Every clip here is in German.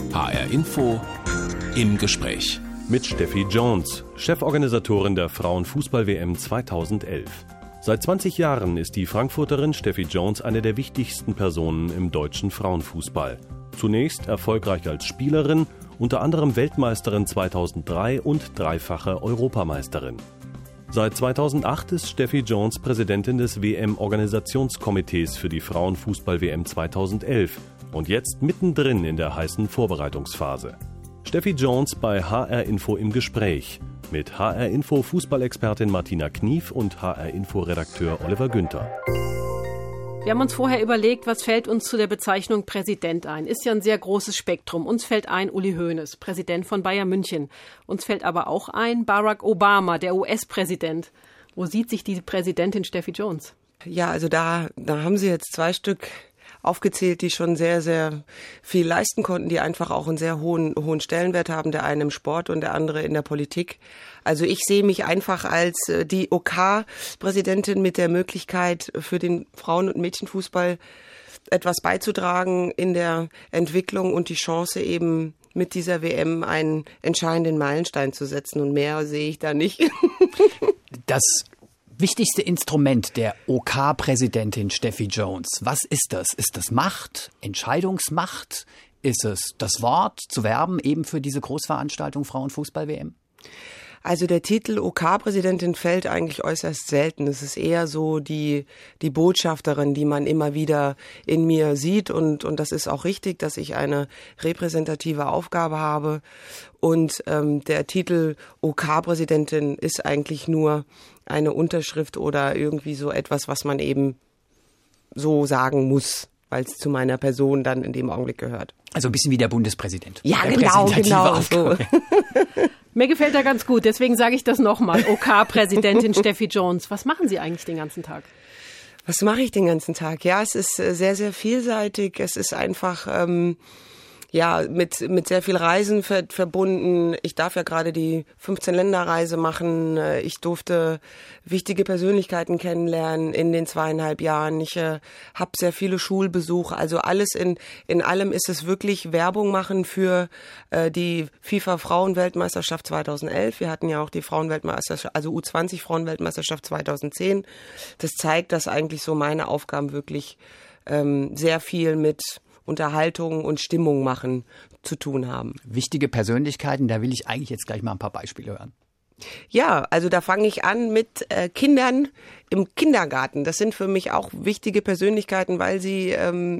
HR Info im Gespräch. Mit Steffi Jones, Cheforganisatorin der Frauenfußball-WM 2011. Seit 20 Jahren ist die Frankfurterin Steffi Jones eine der wichtigsten Personen im deutschen Frauenfußball. Zunächst erfolgreich als Spielerin, unter anderem Weltmeisterin 2003 und dreifache Europameisterin. Seit 2008 ist Steffi Jones Präsidentin des WM-Organisationskomitees für die Frauenfußball-WM 2011 und jetzt mittendrin in der heißen Vorbereitungsphase. Steffi Jones bei HR Info im Gespräch mit HR Info Fußballexpertin Martina Knief und HR Info Redakteur Oliver Günther. Wir haben uns vorher überlegt, was fällt uns zu der Bezeichnung Präsident ein. Ist ja ein sehr großes Spektrum. Uns fällt ein Uli Hoeneß, Präsident von Bayern München. Uns fällt aber auch ein Barack Obama, der US-Präsident. Wo sieht sich die Präsidentin Steffi Jones? Ja, also da haben Sie jetzt 2 Stück aufgezählt, die schon sehr, sehr viel leisten konnten, die einfach auch einen sehr hohen Stellenwert haben, der eine im Sport und der andere in der Politik. Also ich sehe mich einfach als die OK-Präsidentin mit der Möglichkeit, für den Frauen- und Mädchenfußball etwas beizutragen in der Entwicklung und die Chance eben mit dieser WM einen entscheidenden Meilenstein zu setzen. Und mehr sehe ich da nicht. Das wichtigste Instrument der OK-Präsidentin Steffi Jones, was ist das? Ist das Macht, Entscheidungsmacht? Ist es das Wort, zu werben eben für diese Großveranstaltung Frauenfußball-WM? Also der Titel OK-Präsidentin fällt eigentlich äußerst selten. Es ist eher so die Botschafterin, die man immer wieder in mir sieht. Und das ist auch richtig, dass ich eine repräsentative Aufgabe habe. Und der Titel OK-Präsidentin ist eigentlich nur eine Unterschrift oder irgendwie so etwas, was man eben so sagen muss, weil es zu meiner Person dann in dem Augenblick gehört. Also ein bisschen wie der Bundespräsident. Ja, genau so. Mir gefällt er ganz gut, deswegen sage ich das nochmal. OK-Präsidentin Steffi Jones. Was machen Sie eigentlich den ganzen Tag? Was mache ich den ganzen Tag? Ja, es ist sehr, sehr vielseitig. Es ist einfach mit sehr viel Reisen verbunden. Ich darf ja gerade die 15-Länder-Reise machen. Ich durfte wichtige Persönlichkeiten kennenlernen in den 2,5 Jahren. Ich habe sehr viele Schulbesuche. Also alles in allem ist es wirklich Werbung machen für die FIFA-Frauenweltmeisterschaft 2011. Wir hatten ja auch die Frauenweltmeisterschaft, also U20-Frauenweltmeisterschaft 2010. Das zeigt, dass eigentlich so meine Aufgaben wirklich sehr viel mit Unterhaltung und Stimmung machen zu tun haben. Wichtige Persönlichkeiten, da will ich eigentlich jetzt gleich mal ein paar Beispiele hören. Ja, also da fange ich an mit Kindern im Kindergarten. Das sind für mich auch wichtige Persönlichkeiten, weil sie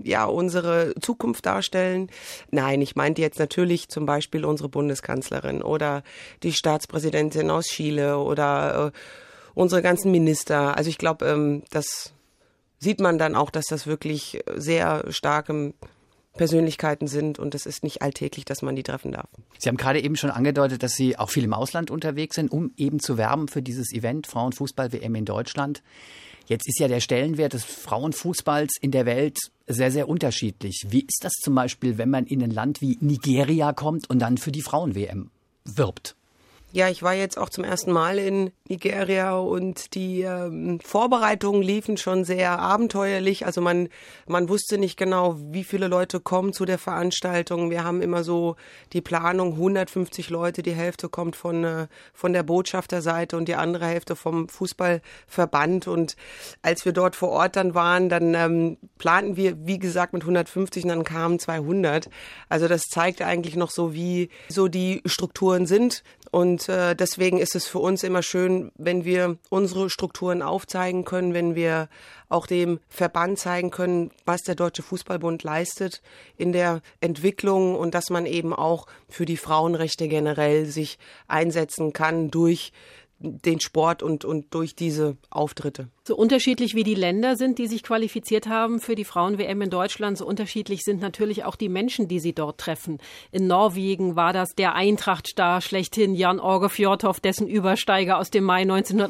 unsere Zukunft darstellen. Nein, ich meinte jetzt natürlich zum Beispiel unsere Bundeskanzlerin oder die Staatspräsidentin aus Chile oder unsere ganzen Minister. Also ich glaube, das sieht man dann auch, dass das wirklich sehr starke Persönlichkeiten sind und es ist nicht alltäglich, dass man die treffen darf. Sie haben gerade eben schon angedeutet, dass Sie auch viel im Ausland unterwegs sind, um eben zu werben für dieses Event Frauenfußball-WM in Deutschland. Jetzt ist ja der Stellenwert des Frauenfußballs in der Welt sehr, sehr unterschiedlich. Wie ist das zum Beispiel, wenn man in ein Land wie Nigeria kommt und dann für die Frauen-WM wirbt? Ja, ich war jetzt auch zum ersten Mal in Nigeria und die Vorbereitungen liefen schon sehr abenteuerlich. Also man wusste nicht genau, wie viele Leute kommen zu der Veranstaltung. Wir haben immer so die Planung, 150 Leute, die Hälfte kommt von der Botschafterseite und die andere Hälfte vom Fußballverband. Und als wir dort vor Ort dann waren, dann planten wir, wie gesagt, mit 150 und dann kamen 200. Also das zeigt eigentlich noch so, wie so die Strukturen sind. Und deswegen ist es für uns immer schön, wenn wir unsere Strukturen aufzeigen können, wenn wir auch dem Verband zeigen können, was der Deutsche Fußballbund leistet in der Entwicklung und dass man eben auch für die Frauenrechte generell sich einsetzen kann durch den Sport und durch diese Auftritte. So unterschiedlich wie die Länder sind, die sich qualifiziert haben für die Frauen-WM in Deutschland, so unterschiedlich sind natürlich auch die Menschen, die sie dort treffen. In Norwegen war das der Eintracht-Star schlechthin, Jan-Åge Fjørtoft, dessen Übersteiger aus dem Mai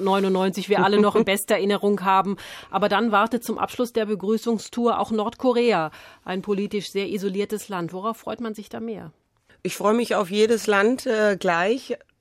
1999 wir alle noch in bester Erinnerung haben. Aber dann wartet zum Abschluss der Begrüßungstour auch Nordkorea, ein politisch sehr isoliertes Land. Worauf freut man sich da mehr? Ich freue mich auf jedes Land gleich.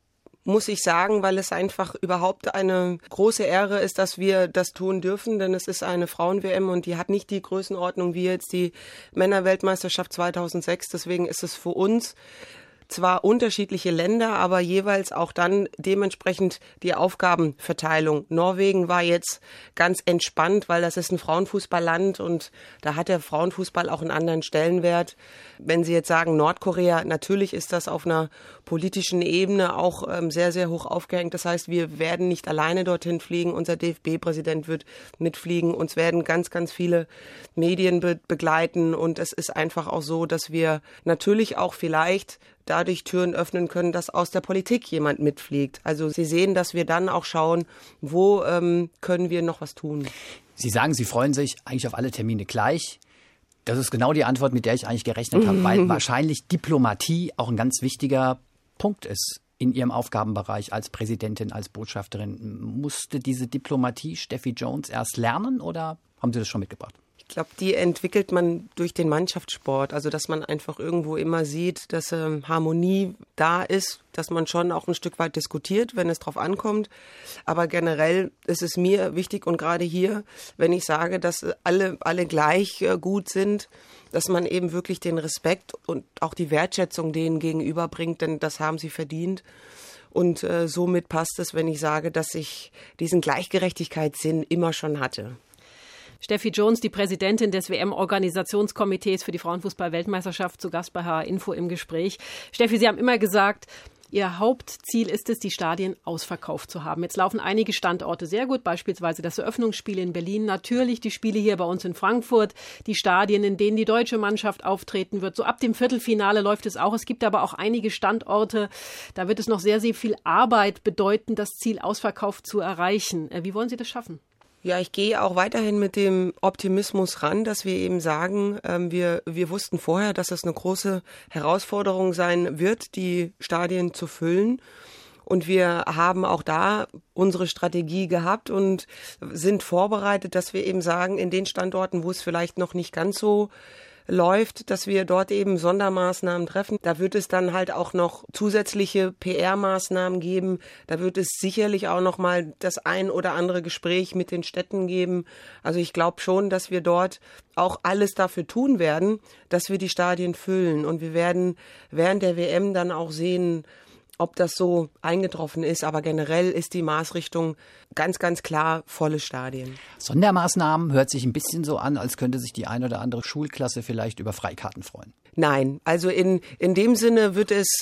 muss ich sagen, weil es einfach überhaupt eine große Ehre ist, dass wir das tun dürfen, denn es ist eine Frauen-WM und die hat nicht die Größenordnung wie jetzt die Männerweltmeisterschaft 2006. Deswegen ist es für uns zwar unterschiedliche Länder, aber jeweils auch dann dementsprechend die Aufgabenverteilung. Norwegen war jetzt ganz entspannt, weil das ist ein Frauenfußballland und da hat der Frauenfußball auch einen anderen Stellenwert. Wenn Sie jetzt sagen Nordkorea, natürlich ist das auf einer politischen Ebene auch sehr, sehr hoch aufgehängt. Das heißt, wir werden nicht alleine dorthin fliegen. Unser DFB-Präsident wird mitfliegen. Uns werden ganz, ganz viele Medien begleiten und es ist einfach auch so, dass wir natürlich auch vielleicht dadurch Türen öffnen können, dass aus der Politik jemand mitfliegt. Also Sie sehen, dass wir dann auch schauen, wo können wir noch was tun. Sie sagen, Sie freuen sich eigentlich auf alle Termine gleich. Das ist genau die Antwort, mit der ich eigentlich gerechnet habe, weil wahrscheinlich Diplomatie auch ein ganz wichtiger Punkt ist in Ihrem Aufgabenbereich als Präsidentin, als Botschafterin. Musste diese Diplomatie Steffi Jones erst lernen oder haben Sie das schon mitgebracht? Ich glaube, die entwickelt man durch den Mannschaftssport. Also, dass man einfach irgendwo immer sieht, dass Harmonie da ist, dass man schon auch ein Stück weit diskutiert, wenn es drauf ankommt. Aber generell ist es mir wichtig und gerade hier, wenn ich sage, dass alle gleich gut sind, dass man eben wirklich den Respekt und auch die Wertschätzung denen gegenüberbringt, denn das haben sie verdient. Und somit passt es, wenn ich sage, dass ich diesen Gleichgerechtigkeitssinn immer schon hatte. Steffi Jones, die Präsidentin des WM-Organisationskomitees für die Frauenfußball-Weltmeisterschaft, zu Gast bei HR Info im Gespräch. Steffi, Sie haben immer gesagt, Ihr Hauptziel ist es, die Stadien ausverkauft zu haben. Jetzt laufen einige Standorte sehr gut, beispielsweise das Eröffnungsspiel in Berlin, natürlich die Spiele hier bei uns in Frankfurt, die Stadien, in denen die deutsche Mannschaft auftreten wird. So ab dem Viertelfinale läuft es auch. Es gibt aber auch einige Standorte, da wird es noch sehr, sehr viel Arbeit bedeuten, das Ziel ausverkauft zu erreichen. Wie wollen Sie das schaffen? Ja, ich gehe auch weiterhin mit dem Optimismus ran, dass wir eben sagen, wir wussten vorher, dass es eine große Herausforderung sein wird, die Stadien zu füllen. Und wir haben auch da unsere Strategie gehabt und sind vorbereitet, dass wir eben sagen, in den Standorten, wo es vielleicht noch nicht ganz so läuft, dass wir dort eben Sondermaßnahmen treffen. Da wird es dann halt auch noch zusätzliche PR-Maßnahmen geben. Da wird es sicherlich auch noch mal das ein oder andere Gespräch mit den Städten geben. Also ich glaube schon, dass wir dort auch alles dafür tun werden, dass wir die Stadien füllen. Und wir werden während der WM dann auch sehen, ob das so eingetroffen ist. Aber generell ist die Maßrichtung ganz, ganz klar volle Stadien. Sondermaßnahmen hört sich ein bisschen so an, als könnte sich die ein oder andere Schulklasse vielleicht über Freikarten freuen. Nein, also in dem Sinne wird es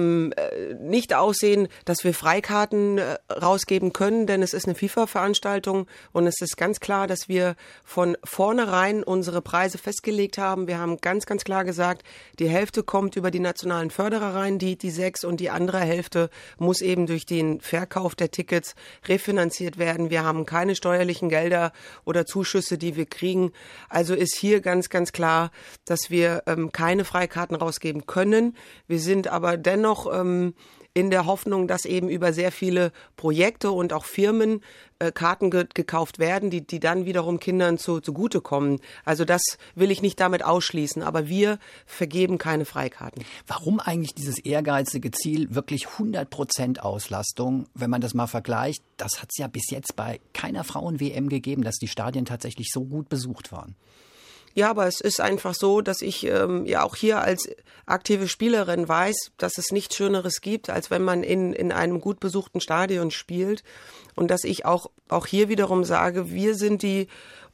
nicht aussehen, dass wir Freikarten rausgeben können, denn es ist eine FIFA-Veranstaltung und es ist ganz klar, dass wir von vornherein unsere Preise festgelegt haben. Wir haben ganz, ganz klar gesagt, die Hälfte kommt über die nationalen Förderer rein, die 6, und die andere Hälfte muss eben durch den Verkauf der Tickets refinanziert werden. Wir haben keine steuerlichen Gelder oder Zuschüsse, die wir kriegen. Also ist hier ganz, ganz klar, dass wir keine Freikarten rausgeben können. Wir sind aber dennoch in der Hoffnung, dass eben über sehr viele Projekte und auch Firmen Karten gekauft werden, die dann wiederum Kindern zugutekommen. Also das will ich nicht damit ausschließen, aber wir vergeben keine Freikarten. Warum eigentlich dieses ehrgeizige Ziel, wirklich 100% Auslastung, wenn man das mal vergleicht? Das hat es ja bis jetzt bei keiner Frauen-WM gegeben, dass die Stadien tatsächlich so gut besucht waren. Ja, aber es ist einfach so, dass ich ja auch hier als aktive Spielerin weiß, dass es nichts Schöneres gibt, als wenn man in einem gut besuchten Stadion spielt. Und dass ich auch hier wiederum sage, wir sind die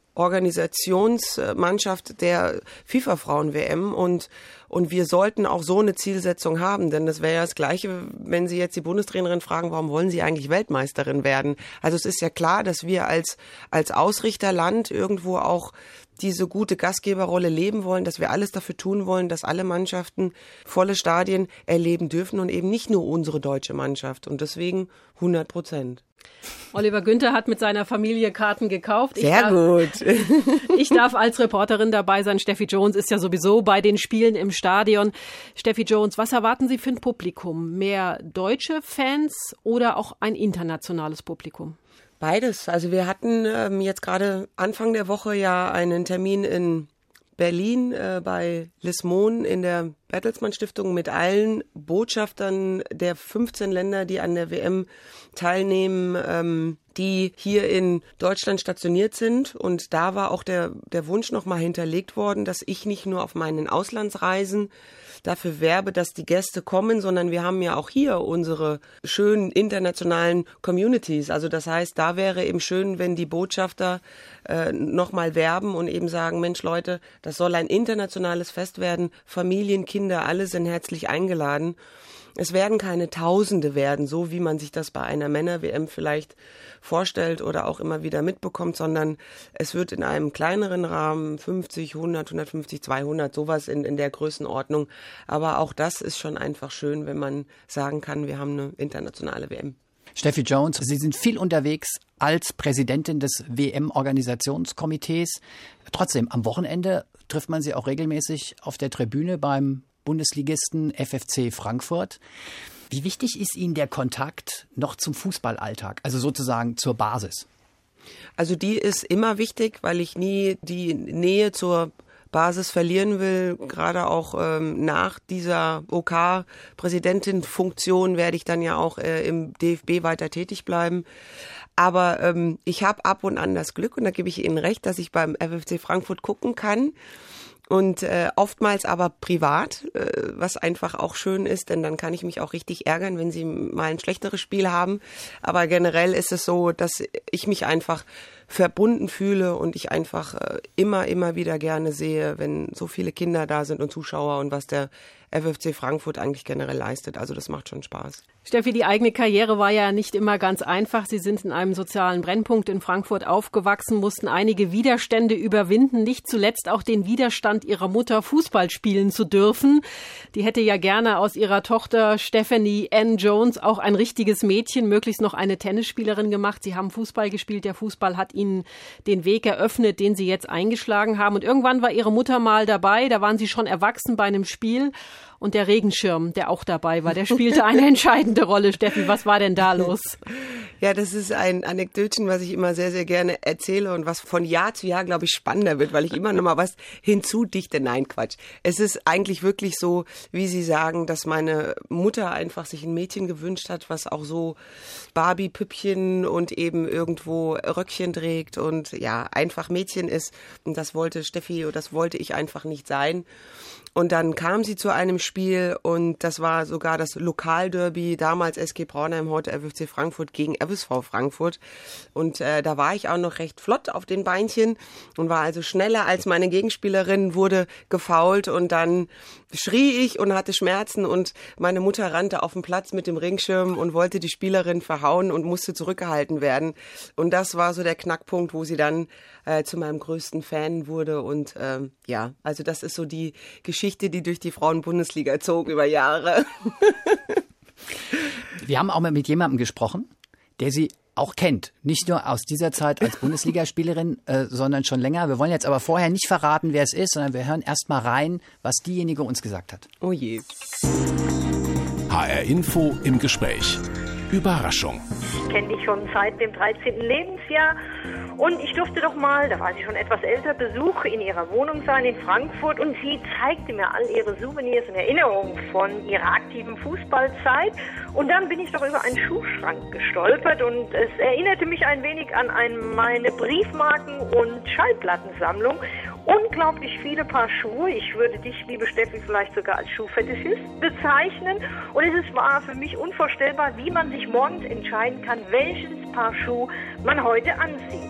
Organisationsmannschaft der FIFA-Frauen-WM und wir sollten auch so eine Zielsetzung haben, denn das wäre ja das Gleiche, wenn Sie jetzt die Bundestrainerin fragen, warum wollen Sie eigentlich Weltmeisterin werden? Also es ist ja klar, dass wir als Ausrichterland irgendwo auch diese gute Gastgeberrolle leben wollen, dass wir alles dafür tun wollen, dass alle Mannschaften volle Stadien erleben dürfen und eben nicht nur unsere deutsche Mannschaft. Und deswegen 100%. Oliver Günther hat mit seiner Familie Karten gekauft. Sehr gut. Ich darf als Reporterin dabei sein. Steffi Jones ist ja sowieso bei den Spielen im Stadion. Steffi Jones, was erwarten Sie für ein Publikum? Mehr deutsche Fans oder auch ein internationales Publikum? Beides. Also wir hatten jetzt gerade Anfang der Woche ja einen Termin in Berlin bei Lismon in der Bertelsmann Stiftung mit allen Botschaftern der 15 Länder, die an der WM teilnehmen, die hier in Deutschland stationiert sind. Und da war auch der Wunsch nochmal hinterlegt worden, dass ich nicht nur auf meinen Auslandsreisen dafür werbe, dass die Gäste kommen, sondern wir haben ja auch hier unsere schönen internationalen Communities. Also das heißt, da wäre eben schön, wenn die Botschafter nochmal werben und eben sagen, Mensch Leute, das soll ein internationales Fest werden. Familien, Kinder, alle sind herzlich eingeladen. Es werden keine Tausende werden, so wie man sich das bei einer Männer-WM vielleicht vorstellt oder auch immer wieder mitbekommt, sondern es wird in einem kleineren Rahmen 50, 100, 150, 200, sowas in der Größenordnung. Aber auch das ist schon einfach schön, wenn man sagen kann, wir haben eine internationale WM. Steffi Jones, Sie sind viel unterwegs als Präsidentin des WM-Organisationskomitees. Trotzdem, am Wochenende trifft man Sie auch regelmäßig auf der Tribüne beim Bundesligisten FFC Frankfurt. Wie wichtig ist Ihnen der Kontakt noch zum Fußballalltag, also sozusagen zur Basis? Also die ist immer wichtig, weil ich nie die Nähe zur Basis verlieren will. Gerade auch nach dieser OK-Präsidentin-Funktion werde ich dann ja auch im DFB weiter tätig bleiben. Aber ich habe ab und an das Glück, und da gebe ich Ihnen recht, dass ich beim FFC Frankfurt gucken kann. Und oftmals aber privat, was einfach auch schön ist, denn dann kann ich mich auch richtig ärgern, wenn sie mal ein schlechteres Spiel haben. Aber generell ist es so, dass ich mich einfach verbunden fühle und ich einfach immer wieder gerne sehe, wenn so viele Kinder da sind und Zuschauer und was der FFC Frankfurt eigentlich generell leistet. Also das macht schon Spaß. Steffi, die eigene Karriere war ja nicht immer ganz einfach. Sie sind in einem sozialen Brennpunkt in Frankfurt aufgewachsen, mussten einige Widerstände überwinden, nicht zuletzt auch den Widerstand ihrer Mutter, Fußball spielen zu dürfen. Die hätte ja gerne aus ihrer Tochter Stephanie Ann Jones auch ein richtiges Mädchen, möglichst noch eine Tennisspielerin gemacht. Sie haben Fußball gespielt, der Fußball hat ihnen den Weg eröffnet, den sie jetzt eingeschlagen haben. Und irgendwann war ihre Mutter mal dabei, da waren sie schon erwachsen bei einem Spiel. Und der Regenschirm, der auch dabei war, der spielte eine entscheidende Rolle. Steffi, was war denn da los? Ja, das ist ein Anekdötchen, was ich immer sehr, sehr gerne erzähle und was von Jahr zu Jahr, glaube ich, spannender wird, weil ich immer noch mal was hinzudichte. Nein, Quatsch. Es ist eigentlich wirklich so, wie Sie sagen, dass meine Mutter einfach sich ein Mädchen gewünscht hat, was auch so Barbie-Püppchen und eben irgendwo Röckchen trägt und ja, einfach Mädchen ist. Und das wollte Steffi, oder das wollte ich einfach nicht sein. Und dann kam sie zu einem Spiel und das war sogar das Lokalderby, damals SG Braunheim, heute FFC Frankfurt gegen FSV Frankfurt. Und da war ich auch noch recht flott auf den Beinchen und war also schneller als meine Gegenspielerin, wurde gefoult und dann schrie ich und hatte Schmerzen und meine Mutter rannte auf den Platz mit dem Regenschirm und wollte die Spielerin verhauen und musste zurückgehalten werden. Und das war so der Knackpunkt, wo sie dann zu meinem größten Fan wurde und ja, also das ist so die Geschichte, die durch die Frauen-Bundesliga zog über Jahre. Wir haben auch mal mit jemandem gesprochen, der Sie auch kennt. Nicht nur aus dieser Zeit als Bundesligaspielerin, sondern schon länger. Wir wollen jetzt aber vorher nicht verraten, wer es ist, sondern wir hören erst mal rein, was diejenige uns gesagt hat. Oh je. HR Info im Gespräch. Überraschung. Ich kenne dich schon seit dem 13. Lebensjahr und ich durfte doch mal, da war sie schon etwas älter, Besuch in ihrer Wohnung sein in Frankfurt und sie zeigte mir all ihre Souvenirs und Erinnerungen von ihrer aktiven Fußballzeit und dann bin ich doch über einen Schuhschrank gestolpert und es erinnerte mich ein wenig an meine Briefmarken- und Schallplattensammlung. Unglaublich viele Paar Schuhe. Ich würde dich, liebe Steffi, vielleicht sogar als Schuhfetischist bezeichnen. Und es war für mich unvorstellbar, wie man sich morgens entscheiden kann, welches Paar Schuh man heute anzieht.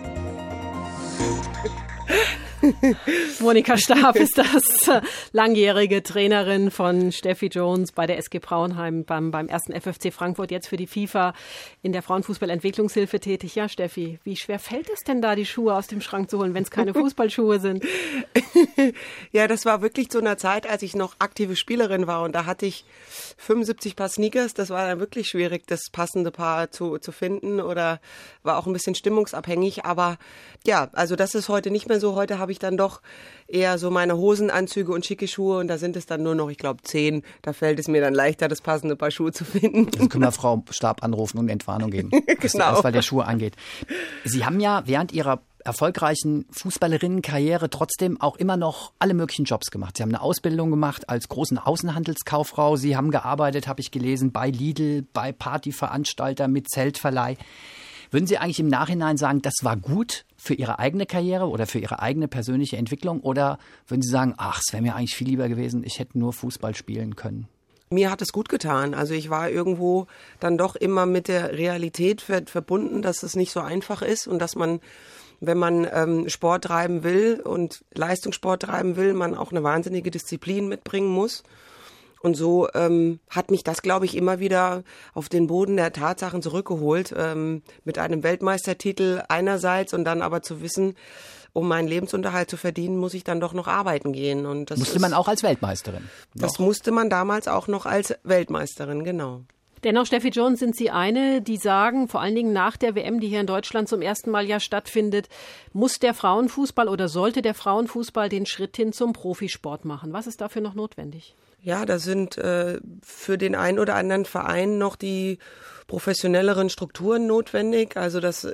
Monika Stab ist das, langjährige Trainerin von Steffi Jones bei der SG Braunheim beim ersten FFC Frankfurt, jetzt für die FIFA in der Frauenfußball-Entwicklungshilfe tätig. Ja, Steffi, wie schwer fällt es denn da, die Schuhe aus dem Schrank zu holen, wenn es keine Fußballschuhe sind? Ja, das war wirklich zu einer Zeit, als ich noch aktive Spielerin war und da hatte ich 75 Paar Sneakers. Das war dann wirklich schwierig, das passende Paar zu finden oder war auch ein bisschen stimmungsabhängig. Aber ja, also das ist heute nicht mehr so. Heute habe ich dann doch eher so meine Hosenanzüge und schicke Schuhe und da sind es dann nur noch, ich glaube, 10. Da fällt es mir dann leichter, das passende Paar Schuhe zu finden. Also können wir Frau Stab anrufen und Entwarnung geben, was die Auswahl der Schuhe angeht. Sie haben ja während Ihrer erfolgreichen Fußballerinnenkarriere trotzdem auch immer noch alle möglichen Jobs gemacht. Sie haben eine Ausbildung gemacht als großen Außenhandelskauffrau. Sie haben gearbeitet, habe ich gelesen, bei Lidl, bei Partyveranstaltern mit Zeltverleih. Würden Sie eigentlich im Nachhinein sagen, das war gut für Ihre eigene Karriere oder für Ihre eigene persönliche Entwicklung? Oder würden Sie sagen, ach, es wäre mir eigentlich viel lieber gewesen, ich hätte nur Fußball spielen können? Mir hat es gut getan. Also ich war irgendwo dann doch immer mit der Realität verbunden, dass es nicht so einfach ist und dass man, wenn man Sport treiben will und Leistungssport treiben will, man auch eine wahnsinnige Disziplin mitbringen muss. Und so hat mich das, glaube ich, immer wieder auf den Boden der Tatsachen zurückgeholt, mit einem Weltmeistertitel einerseits und dann aber zu wissen, um meinen Lebensunterhalt zu verdienen, muss ich dann doch noch arbeiten gehen. Und das musste man auch als Weltmeisterin? Das musste man damals auch noch als Weltmeisterin, genau. Dennoch, Steffi Jones, sind Sie eine, die sagen, vor allen Dingen nach der WM, die hier in Deutschland zum ersten Mal ja stattfindet, muss der Frauenfußball oder sollte der Frauenfußball den Schritt hin zum Profisport machen? Was ist dafür noch notwendig? Ja, da sind für den einen oder anderen Verein noch die professionelleren Strukturen notwendig. Also das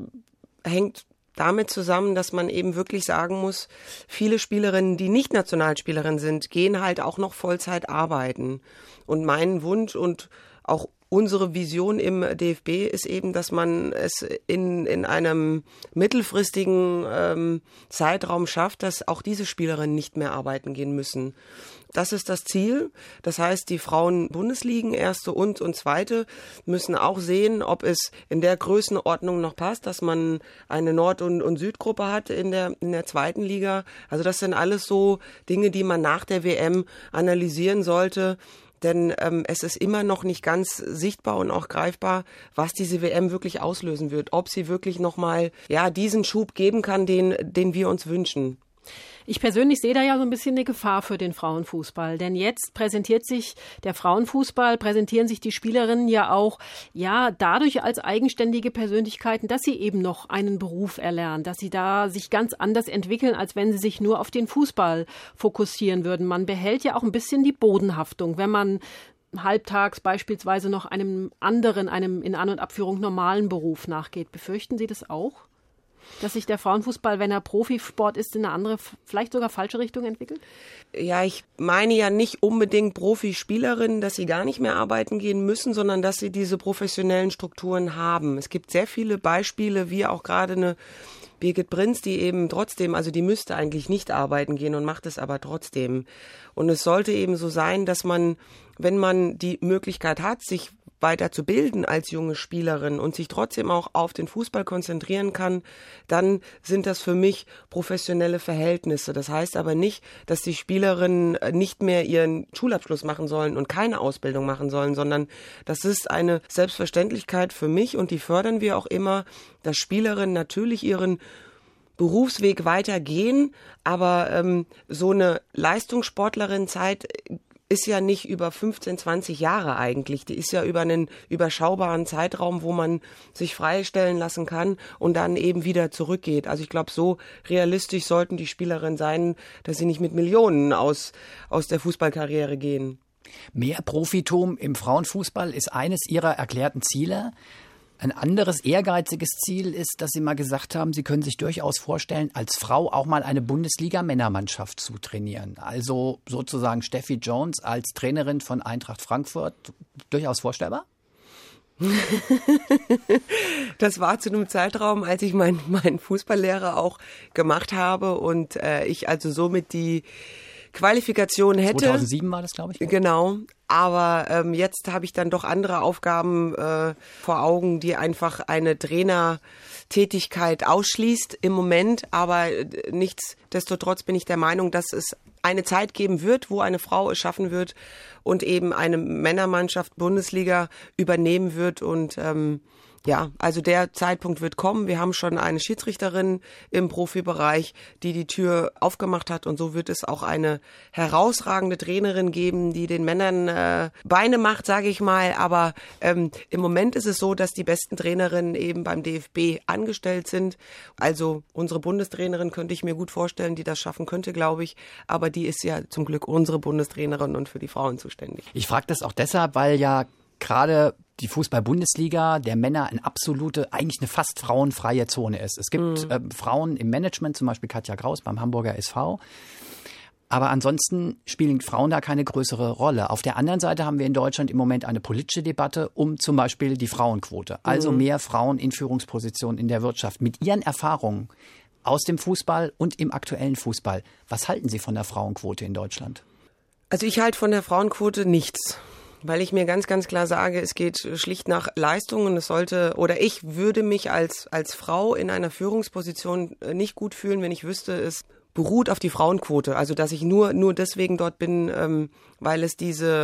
hängt damit zusammen, dass man eben wirklich sagen muss, viele Spielerinnen, die nicht Nationalspielerinnen sind, gehen halt auch noch Vollzeit arbeiten. Und mein Wunsch und auch unsere Vision im DFB ist eben, dass man es in einem mittelfristigen Zeitraum schafft, dass auch diese Spielerinnen nicht mehr arbeiten gehen müssen. Das ist das Ziel. Das heißt, die Frauen-Bundesligen, erste und zweite, müssen auch sehen, ob es in der Größenordnung noch passt, dass man eine Nord- und Südgruppe hat in der zweiten Liga. Also das sind alles so Dinge, die man nach der WM analysieren sollte. Denn es ist immer noch nicht ganz sichtbar und auch greifbar, was diese WM wirklich auslösen wird. Ob sie wirklich nochmal diesen Schub geben kann, den wir uns wünschen. Ich persönlich sehe da ja so ein bisschen eine Gefahr für den Frauenfußball. Denn jetzt präsentieren sich die Spielerinnen ja auch dadurch als eigenständige Persönlichkeiten, dass sie eben noch einen Beruf erlernen, dass sie da sich ganz anders entwickeln, als wenn sie sich nur auf den Fußball fokussieren würden. Man behält ja auch ein bisschen die Bodenhaftung, wenn man halbtags beispielsweise noch einem in An- und Abführung normalen Beruf nachgeht. Befürchten Sie das auch? Dass sich der Frauenfußball, wenn er Profisport ist, in eine andere, vielleicht sogar falsche Richtung entwickelt? Ja, ich meine ja nicht unbedingt Profispielerinnen, dass sie gar nicht mehr arbeiten gehen müssen, sondern dass sie diese professionellen Strukturen haben. Es gibt sehr viele Beispiele, wie auch gerade eine Birgit Prinz, die eben trotzdem, also die müsste eigentlich nicht arbeiten gehen und macht es aber trotzdem. Und es sollte eben so sein, dass man, wenn man die Möglichkeit hat, sich weiter zu bilden als junge Spielerin und sich trotzdem auch auf den Fußball konzentrieren kann, dann sind das für mich professionelle Verhältnisse. Das heißt aber nicht, dass die Spielerinnen nicht mehr ihren Schulabschluss machen sollen und keine Ausbildung machen sollen, sondern das ist eine Selbstverständlichkeit für mich und die fördern wir auch immer, dass Spielerinnen natürlich ihren Berufsweg weitergehen, aber so eine Leistungssportlerin-Zeit ist ja nicht über 15, 20 Jahre eigentlich. Die ist ja über einen überschaubaren Zeitraum, wo man sich freistellen lassen kann und dann eben wieder zurückgeht. Also ich glaube, so realistisch sollten die Spielerinnen sein, dass sie nicht mit Millionen aus der Fußballkarriere gehen. Mehr Profitum im Frauenfußball ist eines Ihrer erklärten Ziele. Ein anderes ehrgeiziges Ziel ist, dass Sie mal gesagt haben, Sie können sich durchaus vorstellen, als Frau auch mal eine Bundesliga-Männermannschaft zu trainieren. Also sozusagen Steffi Jones als Trainerin von Eintracht Frankfurt. Durchaus vorstellbar? Das war zu einem Zeitraum, als ich meinen Fußballlehrer auch gemacht habe und ich also somit die Qualifikation hätte. 2007 war das, glaube ich. Genau. Aber jetzt habe ich dann doch andere Aufgaben vor Augen, die einfach eine Trainertätigkeit ausschließt im Moment. Aber nichtsdestotrotz bin ich der Meinung, dass es eine Zeit geben wird, wo eine Frau es schaffen wird und eben eine Männermannschaft Bundesliga übernehmen wird. Und also der Zeitpunkt wird kommen. Wir haben schon eine Schiedsrichterin im Profibereich, die Tür aufgemacht hat. Und so wird es auch eine herausragende Trainerin geben, die den Männern Beine macht, sage ich mal. Aber im Moment ist es so, dass die besten Trainerinnen eben beim DFB angestellt sind. Also unsere Bundestrainerin könnte ich mir gut vorstellen, die das schaffen könnte, glaube ich. Aber die ist ja zum Glück unsere Bundestrainerin und für die Frauen zuständig. Ich frage das auch deshalb, weil ja gerade die Fußball-Bundesliga der Männer eigentlich eine fast frauenfreie Zone ist. Es gibt Frauen im Management, zum Beispiel Katja Kraus beim Hamburger SV. Aber ansonsten spielen Frauen da keine größere Rolle. Auf der anderen Seite haben wir in Deutschland im Moment eine politische Debatte um zum Beispiel die Frauenquote. Also mehr Frauen in Führungspositionen in der Wirtschaft. Mit ihren Erfahrungen aus dem Fußball und im aktuellen Fußball. Was halten Sie von der Frauenquote in Deutschland? Also ich halte von der Frauenquote nichts. Weil ich mir ganz, ganz klar sage, es geht schlicht nach Leistung und ich würde mich als Frau in einer Führungsposition nicht gut fühlen, wenn ich wüsste, es beruht auf die Frauenquote. Also dass ich nur deswegen dort bin, weil es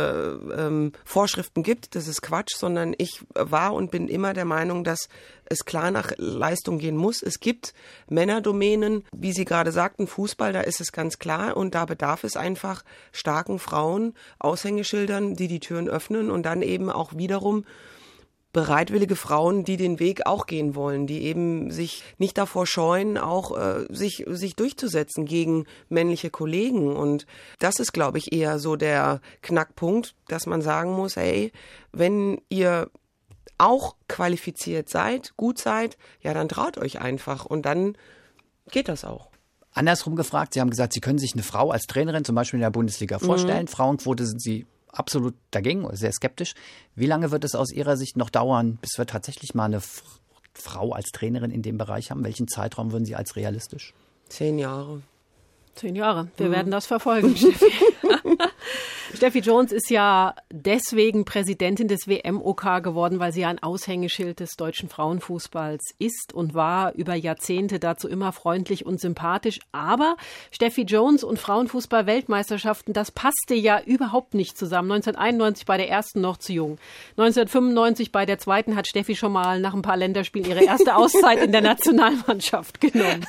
diese Vorschriften gibt. Das ist Quatsch, sondern ich war und bin immer der Meinung, dass es klar nach Leistung gehen muss. Es gibt Männerdomänen, wie Sie gerade sagten, Fußball, da ist es ganz klar und da bedarf es einfach starken Frauen, Aushängeschildern, die die Türen öffnen und dann eben auch wiederum bereitwillige Frauen, die den Weg auch gehen wollen, die eben sich nicht davor scheuen, auch sich durchzusetzen gegen männliche Kollegen. Und das ist, glaube ich, eher so der Knackpunkt, dass man sagen muss, hey, wenn ihr auch qualifiziert seid, gut seid, ja, dann traut euch einfach und dann geht das auch. Andersrum gefragt, Sie haben gesagt, Sie können sich eine Frau als Trainerin zum Beispiel in der Bundesliga vorstellen. Frauenquote sind Sie absolut dagegen, sehr skeptisch. Wie lange wird es aus Ihrer Sicht noch dauern, bis wir tatsächlich mal eine Frau als Trainerin in dem Bereich haben? Welchen Zeitraum würden Sie als realistisch? 10 Jahre. 10 Jahre. Wir werden das verfolgen, Steffi. Steffi Jones ist ja deswegen Präsidentin des WM-OK geworden, weil sie ein Aushängeschild des deutschen Frauenfußballs ist und war über Jahrzehnte dazu immer freundlich und sympathisch. Aber Steffi Jones und Frauenfußball-Weltmeisterschaften, das passte ja überhaupt nicht zusammen. 1991 bei der ersten noch zu jung. 1995 bei der zweiten hat Steffi schon mal nach ein paar Länderspielen ihre erste Auszeit in der Nationalmannschaft genommen.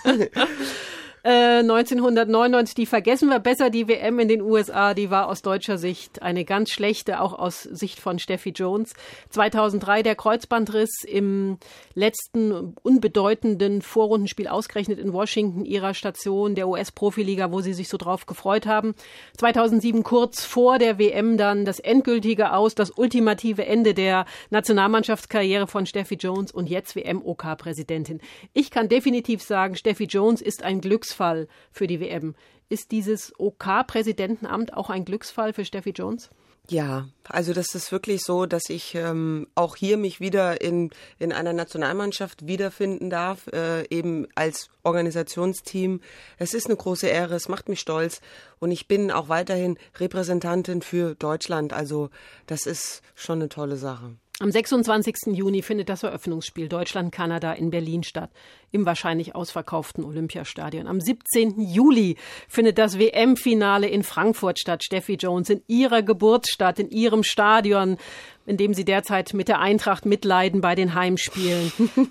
1999, die vergessen wir besser, die WM in den USA, die war aus deutscher Sicht eine ganz schlechte, auch aus Sicht von Steffi Jones. 2003 der Kreuzbandriss im letzten unbedeutenden Vorrundenspiel ausgerechnet in Washington, ihrer Station der US-Profiliga, wo sie sich so drauf gefreut haben. 2007 kurz vor der WM dann das endgültige Aus, das ultimative Ende der Nationalmannschaftskarriere von Steffi Jones und jetzt WM-OK-Präsidentin. Ich kann definitiv sagen, Steffi Jones ist ein Glücksfall für die WM. Ist dieses OK-Präsidentenamt auch ein Glücksfall für Steffi Jones? Ja, also das ist wirklich so, dass ich auch hier mich wieder in einer Nationalmannschaft wiederfinden darf, eben als Organisationsteam. Es ist eine große Ehre, es macht mich stolz und ich bin auch weiterhin Repräsentantin für Deutschland. Also das ist schon eine tolle Sache. Am 26. Juni findet das Eröffnungsspiel Deutschland-Kanada in Berlin statt, im wahrscheinlich ausverkauften Olympiastadion. Am 17. Juli findet das WM-Finale in Frankfurt statt. Steffi Jones, in ihrer Geburtsstadt, in ihrem Stadion, in dem sie derzeit mit der Eintracht mitleiden bei den Heimspielen.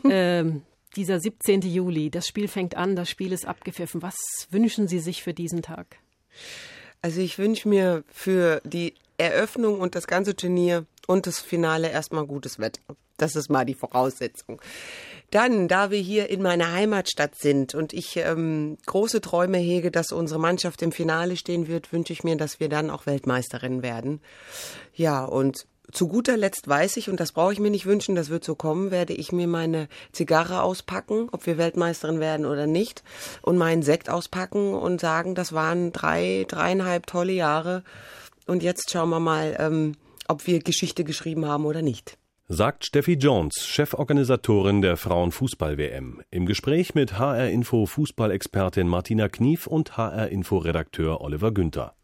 Dieser 17. Juli, das Spiel fängt an, das Spiel ist abgepfiffen. Was wünschen Sie sich für diesen Tag? Also ich wünsche mir für die Eröffnung und das ganze Turnier und das Finale erstmal gutes Wetter. Das ist mal die Voraussetzung. Dann, da wir hier in meiner Heimatstadt sind und ich große Träume hege, dass unsere Mannschaft im Finale stehen wird, wünsche ich mir, dass wir dann auch Weltmeisterin werden. Ja, und zu guter Letzt weiß ich, und das brauche ich mir nicht wünschen, das wird so kommen, werde ich mir meine Zigarre auspacken, ob wir Weltmeisterin werden oder nicht, und meinen Sekt auspacken und sagen, das waren 3,5 tolle Jahre. Und jetzt schauen wir mal, ob wir Geschichte geschrieben haben oder nicht. Sagt Steffi Jones, Cheforganisatorin der Frauenfußball-WM. Im Gespräch mit HR-Info-Fußballexpertin Martina Knief und HR-Info-Redakteur Oliver Günther.